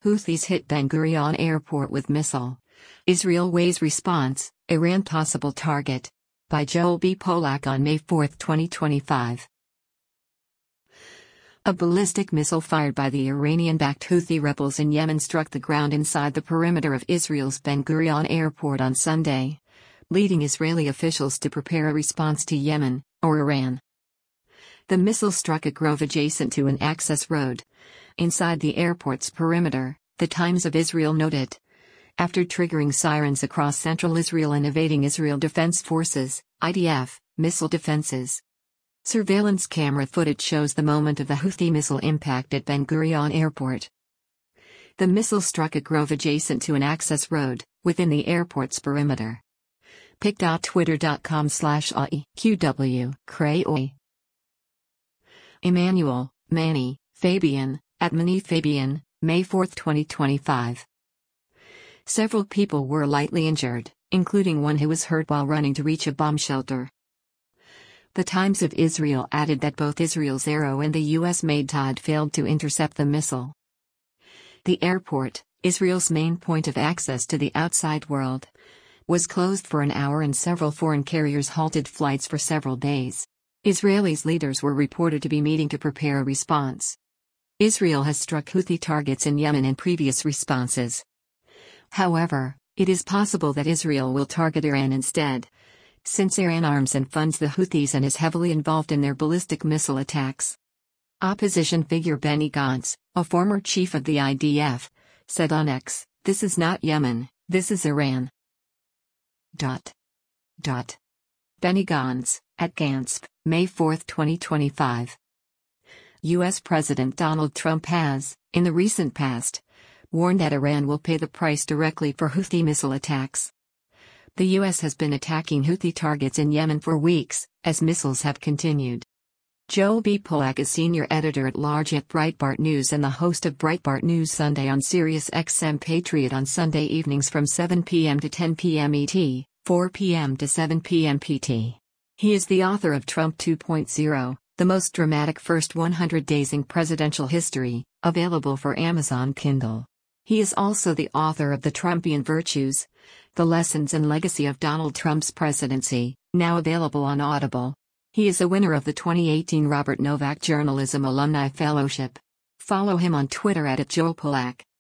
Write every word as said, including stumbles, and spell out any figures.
Houthis hit Ben Gurion Airport with missile. Israel weighs response, Iran possible target. By Joel B. Polak on May fourth, twenty twenty-five. A ballistic missile fired by the Iranian-backed Houthi rebels in Yemen struck the ground inside the perimeter of Israel's Ben Gurion Airport on Sunday, leading Israeli officials to prepare a response to Yemen, or Iran. The missile struck a grove adjacent to an access road inside the airport's perimeter, the Times of Israel noted. After triggering sirens across central Israel and evading Israel Defense Forces, I D F, missile defenses. Surveillance camera footage shows the moment of the Houthi missile impact at Ben Gurion Airport. The missile struck a grove adjacent to an access road, within the airport's perimeter. pic.twitter.com slash AEQW, Cray. Emmanuel, Manny, Fabian, at Manny Fabian, May fourth, twenty twenty-five. Several people were lightly injured, including one who was hurt while running to reach a bomb shelter. The Times of Israel added that both Israel's Arrow and the U S-made Todd failed to intercept the missile. The airport, Israel's main point of access to the outside world, was closed for an hour and several foreign carriers halted flights for several days. Israelis' leaders were reported to be meeting to prepare a response. Israel has struck Houthi targets in Yemen in previous responses. However, it is possible that Israel will target Iran instead, since Iran arms and funds the Houthis and is heavily involved in their ballistic missile attacks. Opposition figure Benny Gantz, a former chief of the I D F, said on X, "This is not Yemen, this is Iran." Dot. Dot. Benny Gantz, at Gantz, May fourth, twenty twenty-five. U S President Donald Trump has, in the recent past, warned that Iran will pay the price directly for Houthi missile attacks. The U S has been attacking Houthi targets in Yemen for weeks, as missiles have continued. Joel B. Polak is senior editor-at-large at Breitbart News and the host of Breitbart News Sunday on Sirius X M Patriot on Sunday evenings from seven p m to ten p m E T, four p m to seven p m P T. He is the author of Trump two point oh, the most dramatic first one hundred days in presidential history, available for Amazon Kindle. He is also the author of The Trumpian Virtues, The Lessons and Legacy of Donald Trump's Presidency, now available on Audible. He is a winner of the twenty eighteen Robert Novak Journalism Alumni Fellowship. Follow him on Twitter at Joel Polak.